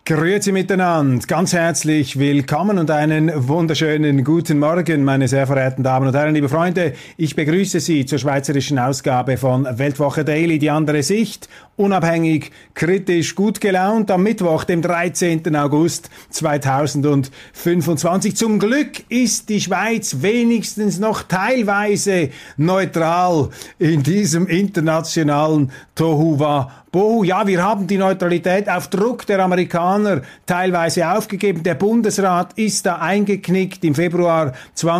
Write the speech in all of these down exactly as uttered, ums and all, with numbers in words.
Grüezi miteinander, ganz herzlich willkommen und einen wunderschönen guten Morgen, meine sehr verehrten Damen und Herren, liebe Freunde. Ich begrüße Sie zur schweizerischen Ausgabe von Weltwoche Daily, die andere Sicht, unabhängig, kritisch, gut gelaunt, am Mittwoch, dem dreizehnten August zweitausendfünfundzwanzig. Zum Glück ist die Schweiz wenigstens noch teilweise neutral in diesem internationalen Tohuwabohu. Ja, wir haben die Neutralität auf Druck der Amerikaner teilweise aufgegeben. Der Bundesrat ist da eingeknickt im Februar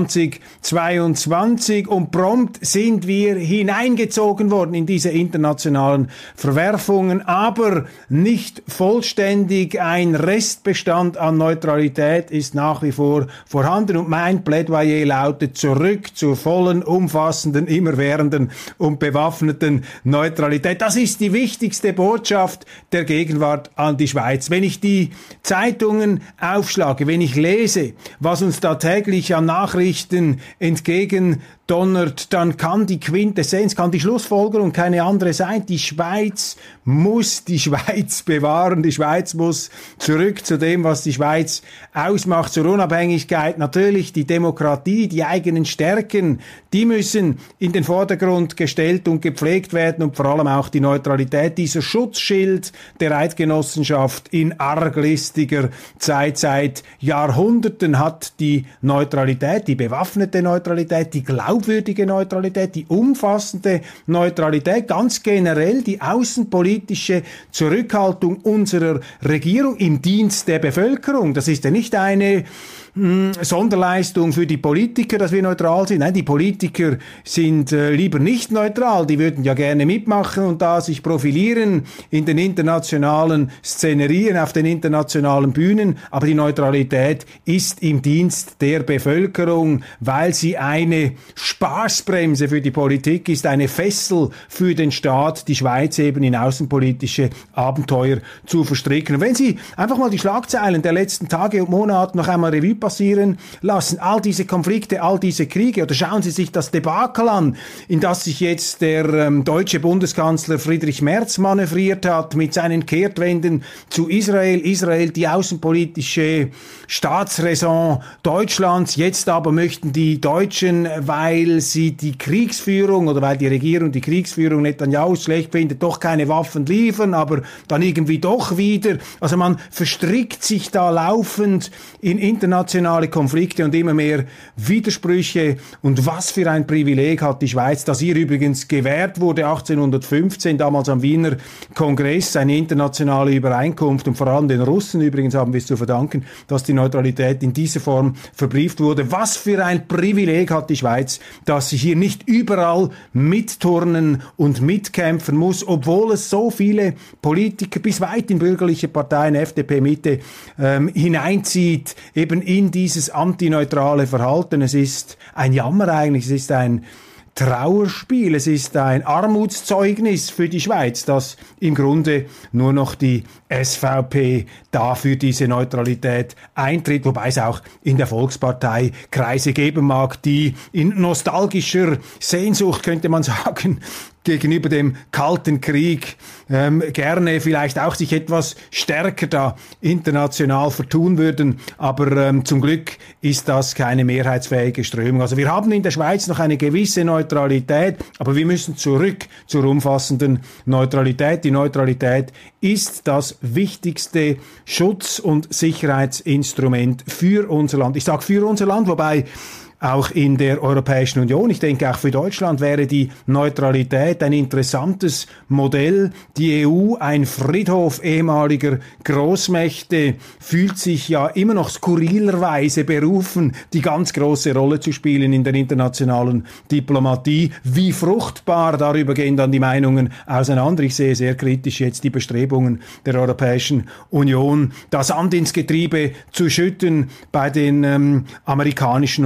zweitausendzweiundzwanzig und prompt sind wir hineingezogen worden in diese internationalen Verwerfungen, aber nicht vollständig. Ein Restbestand an Neutralität ist nach wie vor vorhanden und mein Plädoyer lautet zurück zur vollen, umfassenden, immerwährenden und bewaffneten Neutralität. Das ist die wichtigste Botschaft der Gegenwart an die Schweiz. Wenn ich die Zeitungen aufschlage, wenn ich lese, was uns da täglich an Nachrichten entgegendonnert, dann kann die Quintessenz, kann die Schlussfolgerung keine andere sein. Die Schweiz muss die Schweiz bewahren. Die Schweiz muss zurück zu dem, was die Schweiz ausmacht, zur Unabhängigkeit. Natürlich die Demokratie, die eigenen Stärken, die müssen in den Vordergrund gestellt und gepflegt werden und vor allem auch die Neutralität, dieser Schutzschild der Eidgenossenschaft in arglistiger Zeit. Seit Jahrhunderten hat die Neutralität, die bewaffnete Neutralität, die glaubwürdige Neutralität, die umfassende Neutralität, ganz generell die außenpolitische Zurückhaltung unserer Regierung im Dienst der Bevölkerung. Das ist ja nicht eine Sonderleistung für die Politiker, dass wir neutral sind. Nein, die Politiker sind äh, lieber nicht neutral. Die würden ja gerne mitmachen und da sich profilieren in den internationalen Szenerien, auf den internationalen Bühnen. Aber die Neutralität ist im Dienst der Bevölkerung, weil sie eine Spaßbremse für die Politik ist, eine Fessel für den Staat, die Schweiz eben in außenpolitische Abenteuer zu verstricken. Und wenn Sie einfach mal die Schlagzeilen der letzten Tage und Monate noch einmal Revue passieren lassen, all diese Konflikte, all diese Kriege, oder schauen Sie sich das Debakel an, in das sich jetzt der ähm, deutsche Bundeskanzler Friedrich Merz manövriert hat mit seinen Kehrtwenden zu Israel, Israel die außenpolitische Staatsräson Deutschlands, jetzt aber möchten die Deutschen, weil sie die Kriegsführung oder weil die Regierung die Kriegsführung Netanyahu schlecht findet, doch keine Waffen liefern, aber dann irgendwie doch wieder, also man verstrickt sich da laufend in internationale Konflikte und immer mehr Widersprüche. Und was für ein Privileg hat die Schweiz, das ihr übrigens gewährt wurde achtzehnhundertfünfzehn, damals am Wiener Kongress, eine internationale Übereinkunft, und vor allem den Russen übrigens haben wir es zu verdanken, dass die Neutralität in dieser Form verbrieft wurde. Was für ein Privileg hat die Schweiz, dass sie hier nicht überall mitturnen und mitkämpfen muss, obwohl es so viele Politiker bis weit in bürgerliche Parteien, F D P Mitte, ähm, hineinzieht, eben in dieses antineutrale Verhalten. Es ist ein Jammer eigentlich, es ist ein Trauerspiel, es ist ein Armutszeugnis für die Schweiz, dass im Grunde nur noch die S V P da für diese Neutralität eintritt, wobei es auch in der Volkspartei Kreise geben mag, die in nostalgischer Sehnsucht, könnte man sagen, gegenüber dem Kalten Krieg ähm, gerne vielleicht auch sich etwas stärker da international vertun würden. Aber ähm, zum Glück ist das keine mehrheitsfähige Strömung. Also wir haben in der Schweiz noch eine gewisse Neutralität, aber wir müssen zurück zur umfassenden Neutralität. Die Neutralität ist das wichtigste Schutz- und Sicherheitsinstrument für unser Land. Ich sage für unser Land, wobei auch in der Europäischen Union, ich denke auch für Deutschland wäre die Neutralität ein interessantes Modell. Die E U, ein Friedhof ehemaliger Großmächte, fühlt sich ja immer noch skurrilerweise berufen, die ganz große Rolle zu spielen in der internationalen Diplomatie. Wie fruchtbar, darüber gehen dann die Meinungen auseinander. Ich sehe sehr kritisch jetzt die Bestrebungen der Europäischen Union, das Sand ins Getriebe zu schütten bei den ähm, amerikanischen und russischen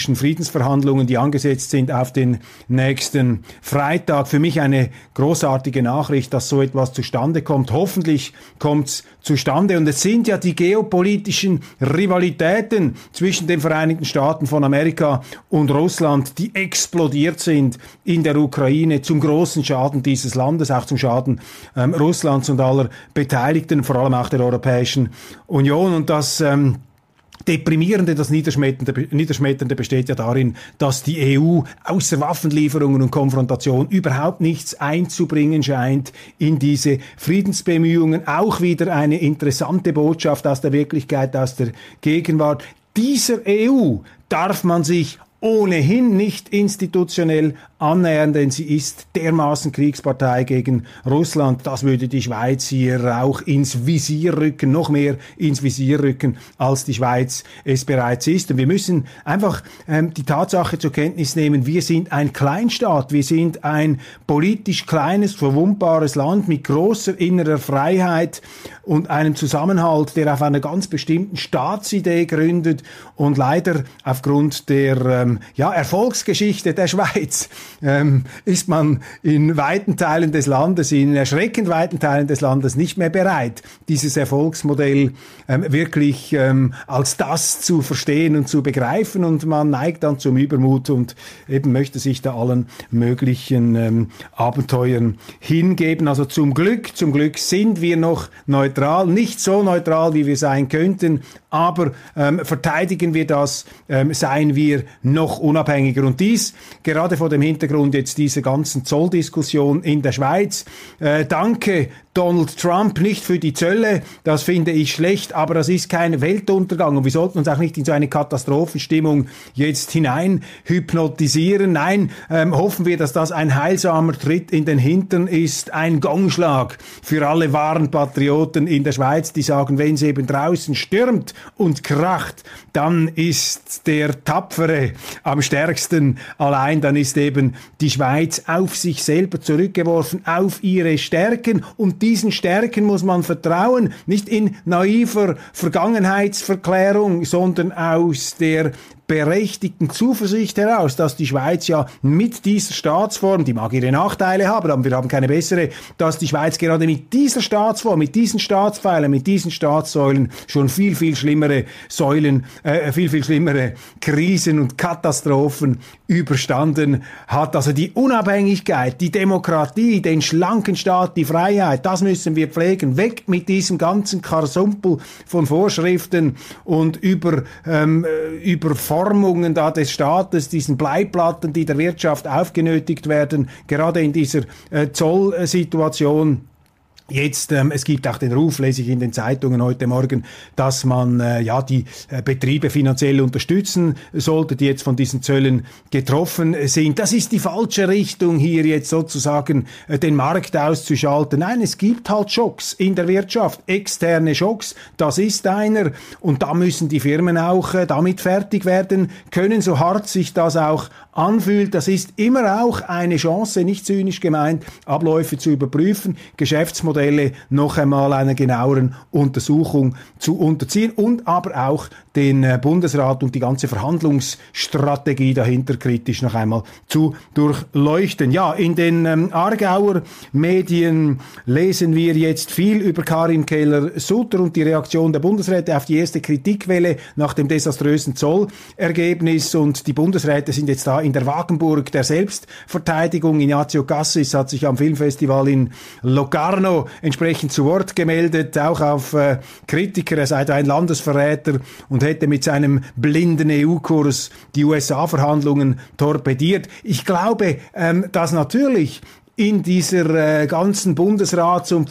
politischen Friedensverhandlungen, die angesetzt sind auf den nächsten Freitag. Für mich eine großartige Nachricht, dass so etwas zustande kommt. Hoffentlich kommt es zustande. Und es sind ja die geopolitischen Rivalitäten zwischen den Vereinigten Staaten von Amerika und Russland, die explodiert sind in der Ukraine zum großen Schaden dieses Landes, auch zum Schaden ähm, Russlands und aller Beteiligten, vor allem auch der Europäischen Union. Und das ähm, Deprimierende, das Niederschmetternde, Niederschmetternde besteht ja darin, dass die E U außer Waffenlieferungen und Konfrontation überhaupt nichts einzubringen scheint in diese Friedensbemühungen. Auch wieder eine interessante Botschaft aus der Wirklichkeit, aus der Gegenwart. Dieser E U darf man sich ohnehin nicht institutionell annähern, denn sie ist dermaßen Kriegspartei gegen Russland. Das würde die Schweiz hier auch ins Visier rücken, noch mehr ins Visier rücken, als die Schweiz es bereits ist. Und wir müssen einfach ähm, die Tatsache zur Kenntnis nehmen, wir sind ein Kleinstaat, wir sind ein politisch kleines, verwundbares Land mit großer innerer Freiheit und einem Zusammenhalt, der auf einer ganz bestimmten Staatsidee gründet. Und leider aufgrund der ähm, ja, Erfolgsgeschichte der Schweiz ähm, ist man in weiten Teilen des Landes, in erschreckend weiten Teilen des Landes nicht mehr bereit, dieses Erfolgsmodell ähm, wirklich ähm, als das zu verstehen und zu begreifen. Und man neigt dann zum Übermut und eben möchte sich da allen möglichen ähm, Abenteuern hingeben. Also zum Glück, zum Glück sind wir noch neutral, nicht so neutral, wie wir sein könnten, aber ähm, verteidigen wir das, ähm, seien wir noch unabhängiger. Und dies gerade vor dem Hintergrund jetzt dieser ganzen Zolldiskussion in der Schweiz. Äh, danke Donald Trump nicht für die Zölle, das finde ich schlecht, aber das ist kein Weltuntergang und wir sollten uns auch nicht in so eine Katastrophenstimmung jetzt hinein hypnotisieren. Nein, ähm, hoffen wir, dass das ein heilsamer Tritt in den Hintern ist, ein Gongschlag für alle wahren Patrioten in der Schweiz, die sagen, wenn es eben draußen stürmt und kracht, dann ist der Tapfere am stärksten allein, dann ist eben die Schweiz auf sich selber zurückgeworfen, auf ihre Stärken und diesen Stärken muss man vertrauen, nicht in naiver Vergangenheitsverklärung, sondern aus der berechtigten Zuversicht heraus, dass die Schweiz ja mit dieser Staatsform, die mag ihre Nachteile haben, aber wir haben keine bessere, dass die Schweiz gerade mit dieser Staatsform, mit diesen Staatspfeilern, mit diesen Staatssäulen schon viel, viel schlimmere Säulen, äh, viel, viel schlimmere Krisen und Katastrophen überstanden hat. Also die Unabhängigkeit, die Demokratie, den schlanken Staat, die Freiheit, das müssen wir pflegen. Weg mit diesem ganzen Karsumpel von Vorschriften und über, ähm, über Formungen da des Staates, diesen Bleiplatten, die der Wirtschaft aufgenötigt werden, gerade in dieser äh, Zollsituation. Jetzt, ähm, es gibt auch den Ruf, lese ich in den Zeitungen heute Morgen, dass man äh, ja die äh, Betriebe finanziell unterstützen sollte, die jetzt von diesen Zöllen getroffen sind. Das ist die falsche Richtung, hier jetzt sozusagen äh, den Markt auszuschalten. Nein, es gibt halt Schocks in der Wirtschaft, externe Schocks, das ist einer und da müssen die Firmen auch äh, damit fertig werden können, so hart sich das auch anfühlt. Das ist immer auch eine Chance, nicht zynisch gemeint, Abläufe zu überprüfen, Geschäftsmodelle noch einmal einer genaueren Untersuchung zu unterziehen und aber auch den Bundesrat und die ganze Verhandlungsstrategie dahinter kritisch noch einmal zu durchleuchten. Ja, in den ähm, Aargauer Medien lesen wir jetzt viel über Karin Keller-Sutter und die Reaktion der Bundesräte auf die erste Kritikwelle nach dem desaströsen Zollergebnis und die Bundesräte sind jetzt da in der Wagenburg der Selbstverteidigung. Ignazio Cassis hat sich am Filmfestival in Locarno entsprechend zu Wort gemeldet, auch auf äh, Kritiker, er sei ein Landesverräter und hätte mit seinem blinden E U-Kurs die U S A-Verhandlungen torpediert. Ich glaube, ähm, dass natürlich in dieser äh, ganzen Bundesrats- und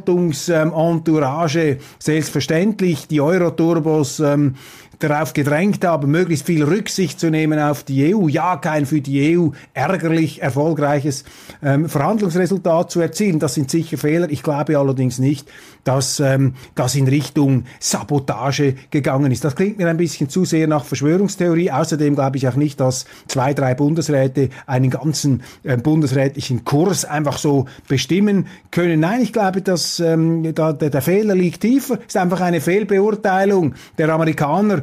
Verwaltungsentourage ähm, selbstverständlich die Euroturbos ähm, darauf gedrängt haben, möglichst viel Rücksicht zu nehmen auf die E U, ja kein für die E U ärgerlich erfolgreiches ähm, Verhandlungsresultat zu erzielen. Das sind sicher Fehler. Ich glaube allerdings nicht, dass ähm, das in Richtung Sabotage gegangen ist. Das klingt mir ein bisschen zu sehr nach Verschwörungstheorie. Außerdem glaube ich auch nicht, dass zwei, drei Bundesräte einen ganzen äh, bundesrätlichen Kurs einfach so bestimmen können. Nein, ich glaube, dass ähm, da, der, der Fehler liegt tiefer. Es ist einfach eine Fehlbeurteilung der Amerikaner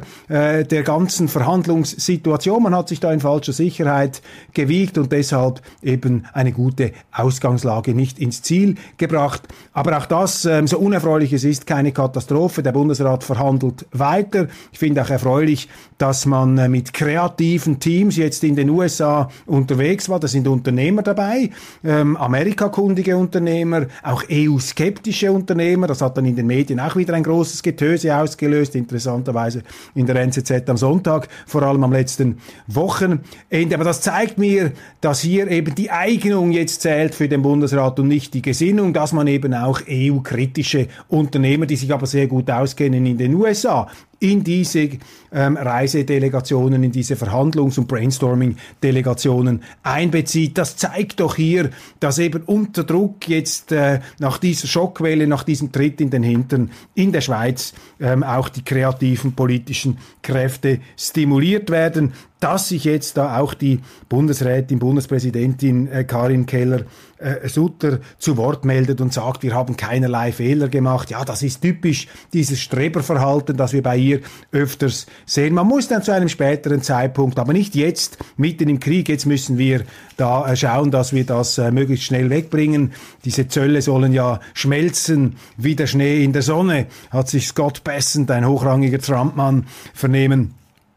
äh, der ganzen Verhandlungssituation. Man hat sich da in falscher Sicherheit gewiegt und deshalb eben eine gute Ausgangslage nicht ins Ziel gebracht. Aber auch das, ähm, so unerfreulich es ist, keine Katastrophe. Der Bundesrat verhandelt weiter. Ich finde auch erfreulich, dass man äh, mit kreativen Teams jetzt in den U S A unterwegs war. Da sind Unternehmer dabei, ähm, amerikakundige Unternehmer, auch E U-skeptische Unternehmer. Das hat dann in den Medien auch wieder ein großes Getöse ausgelöst, interessanterweise in der N Z Z am Sonntag, vor allem am letzten Wochenende. Aber das zeigt mir, dass hier eben die Eignung jetzt zählt für den Bundesrat und nicht die Gesinnung, dass man eben auch E U-kritische Unternehmer, die sich aber sehr gut auskennen in den U S A, in diese ähm, Reisedelegationen, in diese Verhandlungs- und Brainstorming-Delegationen einbezieht. Das zeigt doch hier, dass eben unter Druck jetzt äh, nach dieser Schockwelle, nach diesem Tritt in den Hintern in der Schweiz ähm, auch die kreativen politischen Kräfte stimuliert werden, dass sich jetzt da auch die Bundesrätin, Bundespräsidentin äh, Karin Keller-Sutter zu Wort meldet und sagt, wir haben keinerlei Fehler gemacht. Ja, das ist typisch dieses Streberverhalten, das wir bei ihr öfters sehen. Man muss dann zu einem späteren Zeitpunkt, aber nicht jetzt, mitten im Krieg, jetzt müssen wir da äh, schauen, dass wir das äh, möglichst schnell wegbringen. Diese Zölle sollen ja schmelzen wie der Schnee in der Sonne, hat sich Scott Bessent, ein hochrangiger Trump-Mann, vernehmen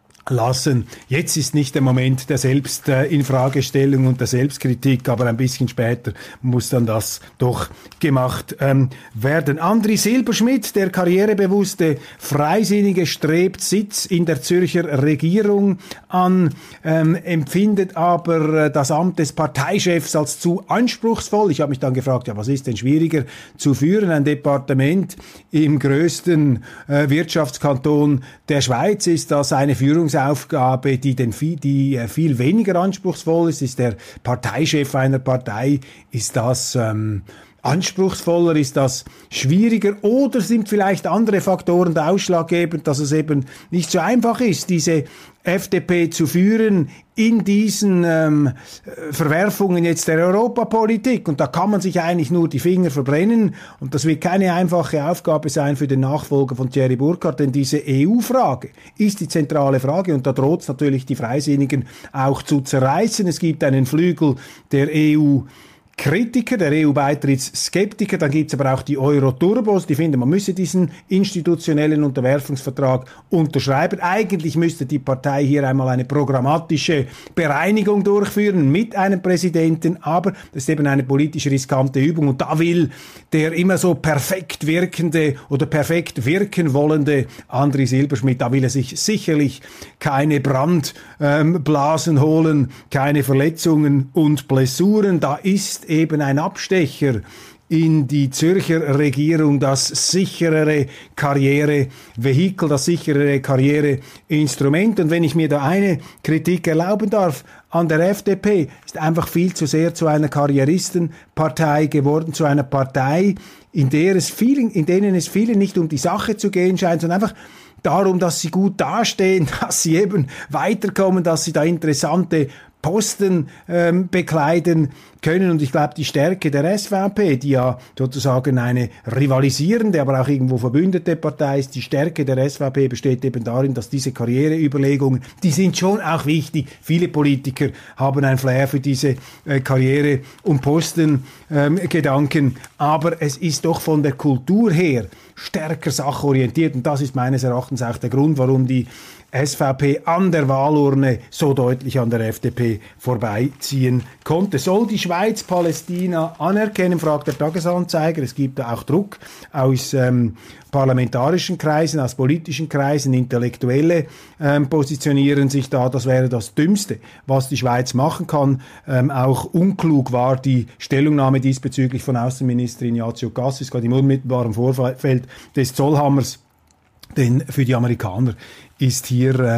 lassen. Jetzt ist nicht der Moment der Selbstinfragestellung und der Selbstkritik, aber ein bisschen später muss dann das doch gemacht ähm, werden. Andri Silberschmidt, der karrierebewusste Freisinnige, strebt Sitz in der Zürcher Regierung an, ähm, empfindet aber äh, das Amt des Parteichefs als zu anspruchsvoll. Ich habe mich dann gefragt, ja, was ist denn schwieriger zu führen? Ein Departement im größten äh, Wirtschaftskanton der Schweiz, ist das eine Führungs Aufgabe, die, den viel, die viel weniger anspruchsvoll ist, ist der Parteichef einer Partei, ist das ähm, anspruchsvoller, ist das schwieriger oder sind vielleicht andere Faktoren da ausschlaggebend, dass es eben nicht so einfach ist, diese F D P zu führen in diesen ähm, Verwerfungen jetzt der Europapolitik. Und da kann man sich eigentlich nur die Finger verbrennen. Und das wird keine einfache Aufgabe sein für den Nachfolger von Thierry Burkhardt, denn diese E U-Frage ist die zentrale Frage. Und da droht es natürlich die Freisinnigen auch zu zerreißen. Es gibt einen Flügel der E U Kritiker, der E U-Beitrittsskeptiker, dann gibt's aber auch die Euro-Turbos, die finden, man müsse diesen institutionellen Unterwerfungsvertrag unterschreiben. Eigentlich müsste die Partei hier einmal eine programmatische Bereinigung durchführen mit einem Präsidenten, aber das ist eben eine politisch riskante Übung und da will der immer so perfekt wirkende oder perfekt wirken wollende Andri Silberschmidt, da will er sich sicherlich keine Brandblasen ähm, holen, keine Verletzungen und Blessuren, da ist eben ein Abstecher in die Zürcher Regierung das sicherere Karrierevehikel, das sicherere Karriereinstrument. Und wenn ich mir da eine Kritik erlauben darf an der F D P, ist einfach viel zu sehr zu einer Karrieristenpartei geworden, zu einer Partei, in der es vielen, in denen es vielen nicht um die Sache zu gehen scheint, sondern einfach darum, dass sie gut dastehen, dass sie eben weiterkommen, dass sie da interessante Posten ähm, bekleiden können. Und ich glaube, die Stärke der S V P, die ja sozusagen eine rivalisierende, aber auch irgendwo verbündete Partei ist, die Stärke der S V P besteht eben darin, dass diese Karriereüberlegungen, die sind schon auch wichtig. Viele Politiker haben ein Flair für diese äh, Karriere- und Postengedanken, ähm, aber es ist doch von der Kultur her stärker sachorientiert und das ist meines Erachtens auch der Grund, warum die S V P an der Wahlurne so deutlich an der F D P vorbeiziehen konnte. Soll die Schweiz Palästina anerkennen, fragt der Tagesanzeiger. Es gibt da auch Druck aus ähm, parlamentarischen Kreisen, aus politischen Kreisen. Intellektuelle ähm, positionieren sich da. Das wäre das Dümmste, was die Schweiz machen kann. Ähm, auch unklug war die Stellungnahme diesbezüglich von Außenminister Ignazio Cassis, gerade im unmittelbaren Vorfeld des Zollhammers. Denn für die Amerikaner ist hier ähm,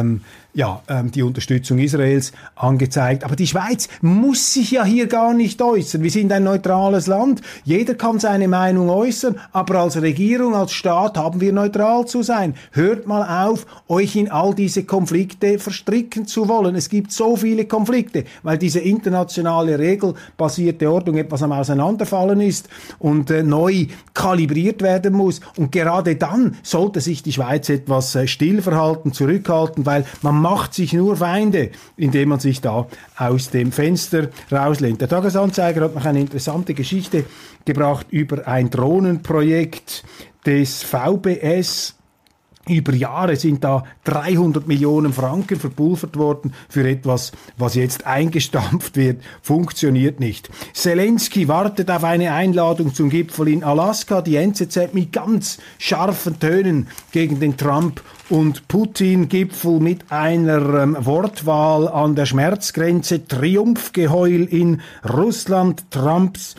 ja, ähm, die Unterstützung Israels angezeigt. Aber die Schweiz muss sich ja hier gar nicht äußern. Wir sind ein neutrales Land. Jeder kann seine Meinung äußern. Aber als Regierung, als Staat haben wir neutral zu sein. Hört mal auf, euch in all diese Konflikte verstricken zu wollen. Es gibt so viele Konflikte, weil diese internationale regelbasierte Ordnung etwas am Auseinanderfallen ist und äh, neu kalibriert werden muss. Und gerade dann sollte sich die Schweiz etwas äh, still verhalten, zurückhalten, weil man macht sich nur Feinde, indem man sich da aus dem Fenster rauslehnt. Der Tagesanzeiger hat noch eine interessante Geschichte gebracht über ein Drohnenprojekt des V B S. Über Jahre sind da dreihundert Millionen Franken verpulvert worden für etwas, was jetzt eingestampft wird, funktioniert nicht. Zelensky wartet auf eine Einladung zum Gipfel in Alaska. Die N Z Z mit ganz scharfen Tönen gegen den Trump- und Putin-Gipfel mit einer ähm, Wortwahl an der Schmerzgrenze. Triumphgeheul in Russland, Trumps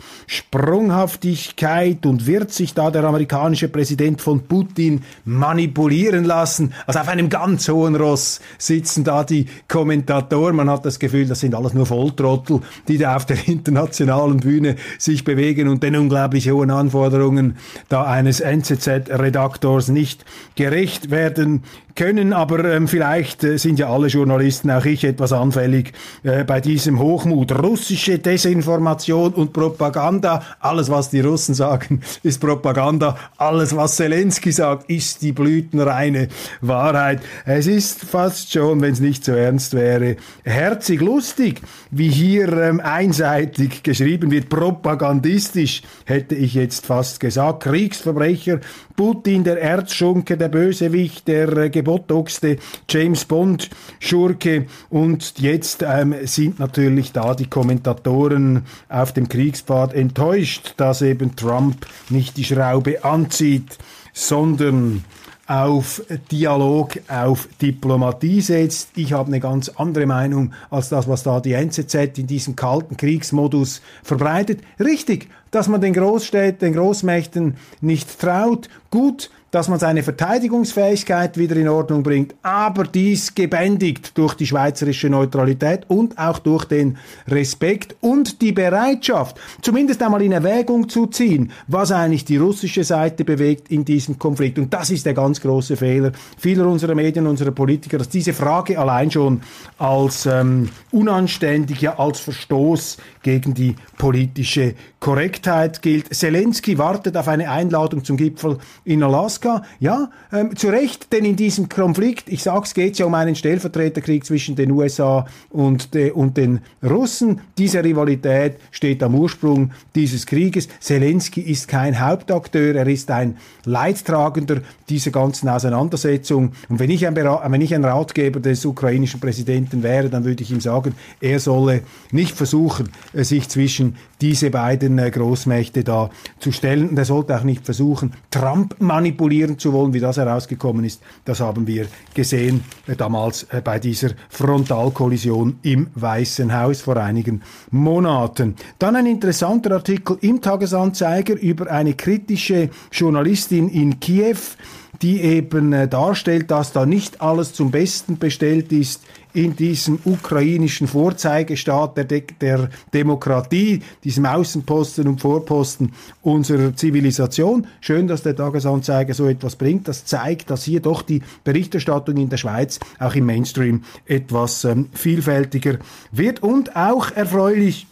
Sprunghaftigkeit, und wird sich da der amerikanische Präsident von Putin manipulieren lassen. Also auf einem ganz hohen Ross sitzen da die Kommentatoren. Man hat das Gefühl, das sind alles nur Volltrottel, die da auf der internationalen Bühne sich bewegen und den unglaublich hohen Anforderungen da eines N Z Z-Redaktors nicht gerecht werden können, aber ähm, vielleicht äh, sind ja alle Journalisten, auch ich, etwas anfällig äh, bei diesem Hochmut. Russische Desinformation und Propaganda, alles was die Russen sagen, ist Propaganda, alles was Zelensky sagt, ist die blütenreine Wahrheit. Es ist fast schon, wenn es nicht so ernst wäre, herzig lustig, wie hier ähm, einseitig geschrieben wird, propagandistisch, hätte ich jetzt fast gesagt. Kriegsverbrecher, Putin, der Erzschunke, der Bösewicht, der äh, gebotoxte James Bond Schurke, und jetzt ähm, sind natürlich da die Kommentatoren auf dem Kriegspfad enttäuscht, dass eben Trump nicht die Schraube anzieht, sondern auf Dialog, auf Diplomatie setzt. Ich habe eine ganz andere Meinung als das, was da die N Z Z in diesem kalten Kriegsmodus verbreitet. Richtig, dass man den Großstädten, den Großmächten nicht traut. Gut, dass man seine Verteidigungsfähigkeit wieder in Ordnung bringt, aber dies gebändigt durch die schweizerische Neutralität und auch durch den Respekt und die Bereitschaft, zumindest einmal in Erwägung zu ziehen, was eigentlich die russische Seite bewegt in diesem Konflikt. Und das ist der ganz große Fehler vieler unserer Medien, unserer Politiker, dass diese Frage allein schon als ähm, unanständig, ja als Verstoß gegen die politische Korrektheit gilt. Zelensky wartet auf eine Einladung zum Gipfel in Alaska. Ja, ähm, zu Recht, denn in diesem Konflikt, ich sag's, geht's ja um einen Stellvertreterkrieg zwischen den U S A und, de, und den Russen. Diese Rivalität steht am Ursprung dieses Krieges. Zelensky ist kein Hauptakteur, er ist ein Leidtragender dieser ganzen Auseinandersetzung. Und wenn ich ein, wenn ich ein Ratgeber des ukrainischen Präsidenten wäre, dann würde ich ihm sagen, er solle nicht versuchen, sich zwischen diese beiden Großmächte da zu stellen. Und er sollte auch nicht versuchen, Trump manipulieren zu wollen, wie das herausgekommen ist. Das haben wir gesehen äh, damals äh, bei dieser Frontalkollision im Weißen Haus vor einigen Monaten. Dann ein interessanter Artikel im Tagesanzeiger über eine kritische Journalistin in Kiew, die eben äh, darstellt, dass da nicht alles zum Besten bestellt ist in diesem ukrainischen Vorzeigestaat der, De- der Demokratie, diesem Außenposten und Vorposten unserer Zivilisation. Schön, dass der Tagesanzeiger so etwas bringt. Das zeigt, dass hier doch die Berichterstattung in der Schweiz auch im Mainstream etwas ähm, vielfältiger wird. Und auch erfreulich,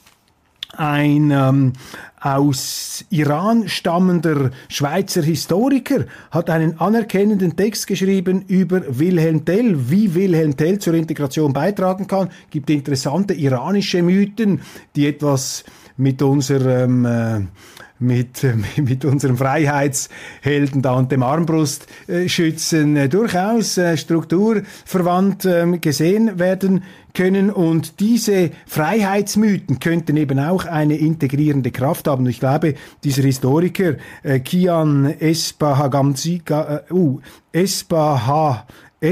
ein ähm, aus Iran stammender Schweizer Historiker hat einen anerkennenden Text geschrieben über Wilhelm Tell, wie Wilhelm Tell zur Integration beitragen kann. Gibt interessante iranische Mythen, die etwas mit unserem äh, mit, äh, mit unserem Freiheitshelden da und dem Armbrustschützen äh, durchaus äh, strukturverwandt äh, gesehen werden können. Und diese Freiheitsmythen könnten eben auch eine integrierende Kraft haben. Ich glaube, dieser Historiker äh, Kian Espahagamzi, äh, uh, Espaha,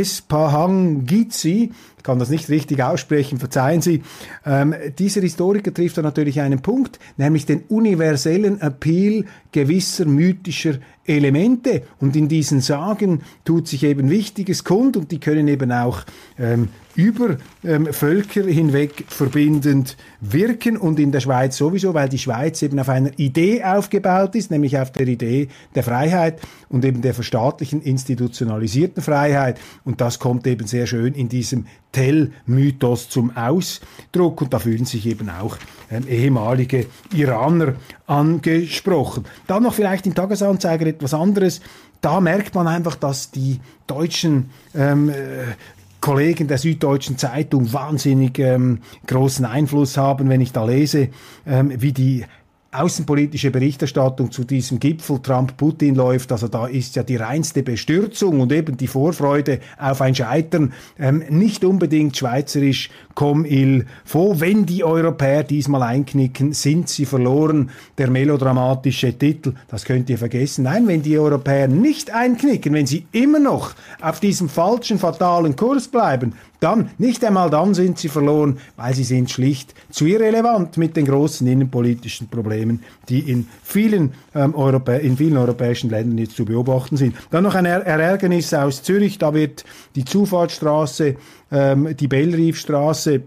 Espahangizi, ich kann das nicht richtig aussprechen, verzeihen Sie, ähm, dieser Historiker trifft da natürlich einen Punkt, nämlich den universellen Appeal gewisser mythischer Elemente. Und in diesen Sagen tut sich eben Wichtiges kund und die können eben auch ähm, über ähm, Völker hinweg verbindend wirken und in der Schweiz sowieso, weil die Schweiz eben auf einer Idee aufgebaut ist, nämlich auf der Idee der Freiheit und eben der verstaatlichen, institutionalisierten Freiheit. Und das kommt eben sehr schön in diesem Tell-Mythos zum Ausdruck und da fühlen sich eben auch ähm, ehemalige Iraner angesprochen. Dann noch vielleicht im Tagesanzeiger etwas anderes. Da merkt man einfach, dass die deutschen ähm, äh, Kollegen der Süddeutschen Zeitung wahnsinnig ähm, großen Einfluss haben, wenn ich da lese, ähm, wie die außenpolitische Berichterstattung zu diesem Gipfel Trump-Putin läuft. Also da ist ja die reinste Bestürzung und eben die Vorfreude auf ein Scheitern ähm, nicht unbedingt schweizerisch comme il faut. Wenn die Europäer diesmal einknicken, sind sie verloren. Der melodramatische Titel, das könnt ihr vergessen. Nein, wenn die Europäer nicht einknicken, wenn sie immer noch auf diesem falschen, fatalen Kurs bleiben, dann, nicht einmal dann sind sie verloren, weil sie sind schlicht zu irrelevant mit den großen innenpolitischen Problemen, die in vielen, ähm, Europä in vielen europäischen Ländern jetzt zu beobachten sind. Dann noch ein er Ärgernis aus Zürich, da wird die Zufahrtsstraße, ähm, die Bellriefstraße,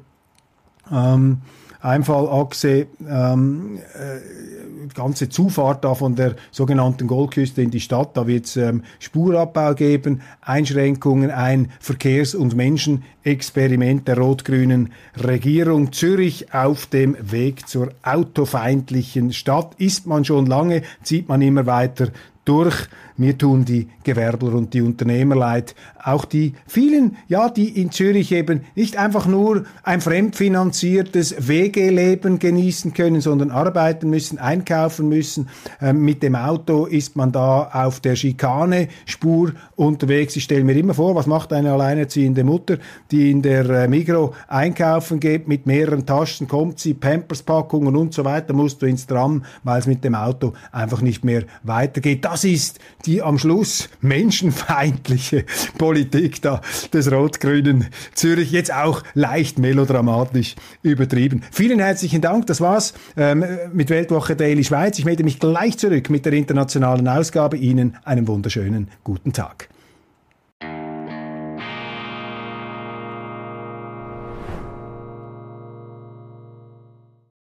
ähm, Einfallachse, ähm, äh, ganze Zufahrt da von der sogenannten Goldküste in die Stadt, da wird es ähm, Spurabbau geben, Einschränkungen, ein Verkehrs- und Menschenexperiment der rot-grünen Regierung. Zürich auf dem Weg zur autofeindlichen Stadt. Ist man schon lange, zieht man immer weiter durch. Mir tun die Gewerbler und die Unternehmer leid. Auch die vielen, ja, die in Zürich eben nicht einfach nur ein fremdfinanziertes W G-Leben genießen können, sondern arbeiten müssen, einkaufen müssen. Ähm, mit dem Auto ist man da auf der Schikane-Spur unterwegs. Ich stelle mir immer vor, was macht eine alleinerziehende Mutter, die in der äh, Migros einkaufen geht, mit mehreren Taschen kommt sie, Pampers-Packungen und so weiter, musst du ins Tram, weil es mit dem Auto einfach nicht mehr weitergeht. Das ist die am Schluss menschenfeindliche Politik da des rot-grünen Zürich, jetzt auch leicht melodramatisch übertrieben. Vielen herzlichen Dank, das war's ähm, mit Weltwoche Daily Schweiz. Ich melde mich gleich zurück mit der internationalen Ausgabe. Ihnen einen wunderschönen guten Tag.